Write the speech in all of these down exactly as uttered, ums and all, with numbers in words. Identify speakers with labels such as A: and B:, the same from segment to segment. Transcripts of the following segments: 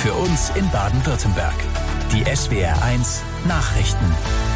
A: Für uns in Baden-Württemberg. Die S W R eins Nachrichten.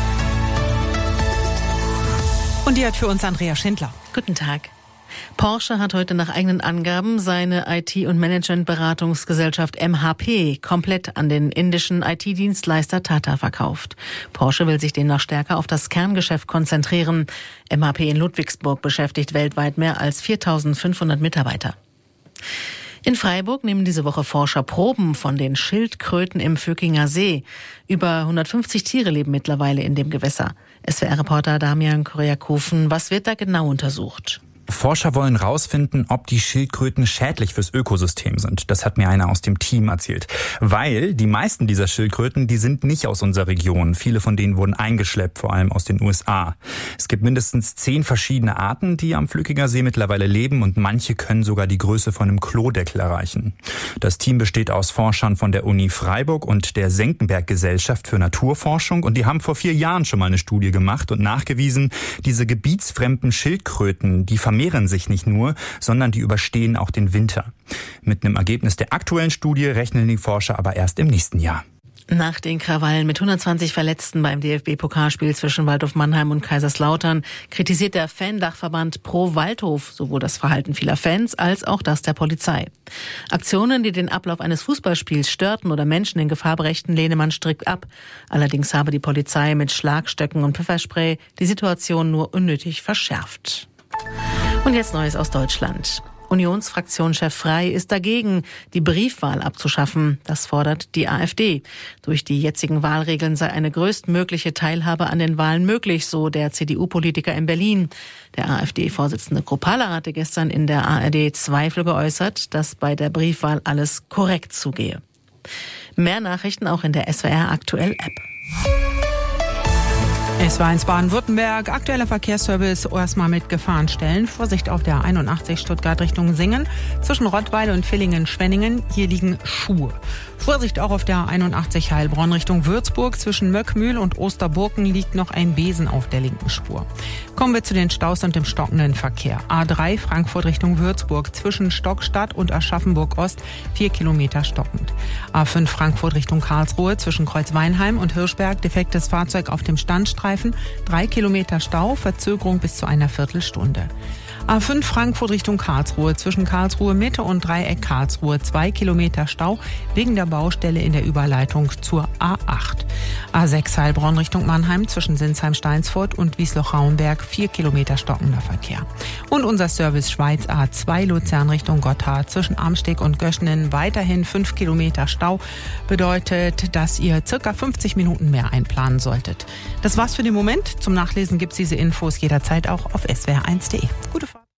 B: Und die hat für uns Andrea Schindler.
C: Guten Tag. Porsche hat heute nach eigenen Angaben seine I T- und Management-Beratungsgesellschaft M H P komplett an den indischen I T-Dienstleister Tata verkauft. Porsche will sich demnach stärker auf das Kerngeschäft konzentrieren. M H P in Ludwigsburg beschäftigt weltweit mehr als viertausendfünfhundert Mitarbeiter. In Freiburg nehmen diese Woche Forscher Proben von den Schildkröten im Vöckinger See. Über hundertfünfzig Tiere leben mittlerweile in dem Gewässer. S W R-Reporter Damian Kyriakofen, was wird da genau untersucht?
D: Forscher wollen rausfinden, ob die Schildkröten schädlich fürs Ökosystem sind. Das hat mir einer aus dem Team erzählt. Weil die meisten dieser Schildkröten, die sind nicht aus unserer Region. Viele von denen wurden eingeschleppt, vor allem aus den U S A. Es gibt mindestens zehn verschiedene Arten, die am Vöckinger See mittlerweile leben, und manche können sogar die Größe von einem Klodeckel erreichen. Das Team besteht aus Forschern von der Uni Freiburg und der Senckenberg-Gesellschaft für Naturforschung, und die haben vor vier Jahren schon mal eine Studie gemacht und nachgewiesen, diese gebietsfremden Schildkröten, die vermehren sich nicht nur, sondern die überstehen auch den Winter. Mit einem Ergebnis der aktuellen Studie rechnen die Forscher aber erst im nächsten Jahr.
C: Nach den Krawallen mit hundertzwanzig Verletzten beim D F B-Pokalspiel zwischen Waldhof Mannheim und Kaiserslautern kritisiert der Fan-Dachverband Pro Waldhof sowohl das Verhalten vieler Fans als auch das der Polizei. Aktionen, die den Ablauf eines Fußballspiels störten oder Menschen in Gefahr brächten, lehne man strikt ab. Allerdings habe die Polizei mit Schlagstöcken und Pfefferspray die Situation nur unnötig verschärft. Und jetzt Neues aus Deutschland. Unionsfraktionschef Frey ist dagegen, die Briefwahl abzuschaffen. Das fordert die AfD. Durch die jetzigen Wahlregeln sei eine größtmögliche Teilhabe an den Wahlen möglich, so der C D U-Politiker in Berlin. Der AfD-Vorsitzende Kruppalla hatte gestern in der A R D Zweifel geäußert, dass bei der Briefwahl alles korrekt zugehe. Mehr Nachrichten auch in der S W R Aktuell App.
B: Es war eins Baden-Württemberg. Aktueller Verkehrsservice erstmal mit Gefahrenstellen. Vorsicht auf der einundachtzig Stuttgart Richtung Singen. Zwischen Rottweil und Villingen-Schwenningen. Hier liegen Schuhe. Vorsicht auch auf der einundachtzig Heilbronn Richtung Würzburg. Zwischen Möckmühl und Osterburken liegt noch ein Besen auf der linken Spur. Kommen wir zu den Staus und dem stockenden Verkehr. A drei Frankfurt Richtung Würzburg. Zwischen Stockstadt und Aschaffenburg Ost vier Kilometer stockend. A fünf Frankfurt Richtung Karlsruhe. Zwischen Kreuzweinheim und Hirschberg defektes Fahrzeug auf dem Standstreifen. Drei Kilometer Stau, Verzögerung bis zu einer Viertelstunde. A fünf Frankfurt Richtung Karlsruhe, zwischen Karlsruhe Mitte und Dreieck Karlsruhe, zwei Kilometer Stau wegen der Baustelle in der Überleitung zur A acht. A sechs Heilbronn Richtung Mannheim, zwischen Sinsheim-Steinsfurt und Wiesloch-Rauenberg, vier Kilometer stockender Verkehr. Und unser Service Schweiz A zwei Luzern Richtung Gotthard, zwischen Amsteg und Göschenen weiterhin fünf Kilometer Stau, bedeutet, dass ihr circa fünfzig Minuten mehr einplanen solltet. Das war's für den Moment. Zum Nachlesen gibt's diese Infos jederzeit auch auf S W R eins punkt de. Gute Fahrt.